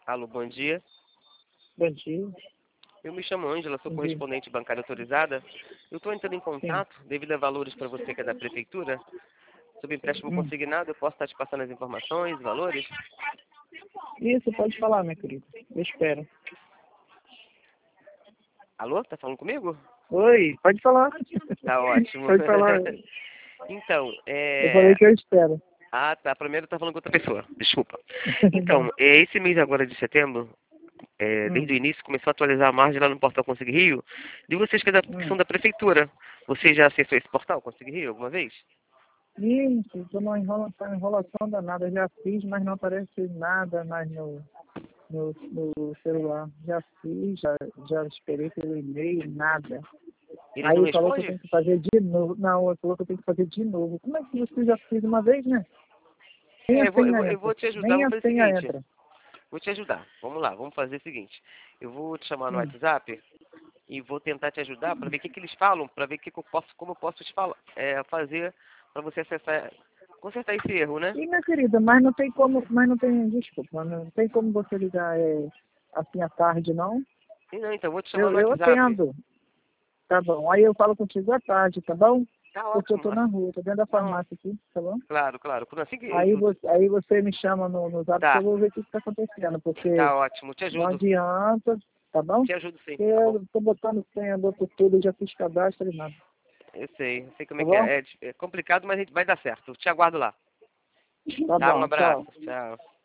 Alô, bom dia. Bom dia. Eu me chamo Ângela, sou Bom dia. correspondente bancária autorizada. Eu estou entrando em contato devido a valores para você que é da prefeitura. Sobre empréstimo consignado, eu posso estar te passando as informações, valores? Isso, pode falar, minha querida. Eu espero. Alô, tá falando comigo? Oi, pode falar. Tá ótimo. Pode falar. Então, Eu falei que eu espero. Ah, tá. Primeiro tá falando com outra pessoa. Desculpa. Então, esse mês agora de setembro, desde o início, começou a atualizar a margem lá no portal Consegui Rio. De vocês que são da prefeitura. Você já acessou esse portal, Consegui Rio, alguma vez? Isso, estou numa enrolação danada. Eu já fiz, mas não aparece nada mais no celular. Já fiz, já esperei pelo e-mail, nada. Eles não Aí falou que eu respondem? tenho que fazer de novo. Não, ele falou que eu tenho que fazer de novo. Como é que você já fez uma vez, né? Nem a senha Eu vou entra. te ajudar, Nem vou a fazer o senha seguinte. entra. Vou te ajudar. Vamos lá, vamos fazer o seguinte. Eu vou te chamar no WhatsApp e vou tentar te ajudar para ver o que, que eles falam, para ver o que, que eu posso, como eu posso te falar, fazer para você acessar, consertar esse erro, né? E, minha querida, mas não tem, desculpa, não tem como você ligar assim à tarde, não? E não, então, eu vou te chamar no Eu WhatsApp. atendo, tá bom. Aí eu falo contigo à tarde, tá bom? Tá Porque eu ótimo. tô na rua, tô dentro da Não, farmácia aqui, tá bom? claro, claro. Quando assim que Aí você me chama no zap que tá, eu vou ver o que está acontecendo, porque tá ótimo. Te não ajudo. adianta, tá bom? Te ajudo sim, tá bom? Eu tô botando senha, boto tudo, já fiz cadastro e nada, Eu sei como é tá que bom? é. É complicado, mas a gente vai dar certo. Te aguardo lá. Tá Tá, um bom, abraço. tchau. Tchau.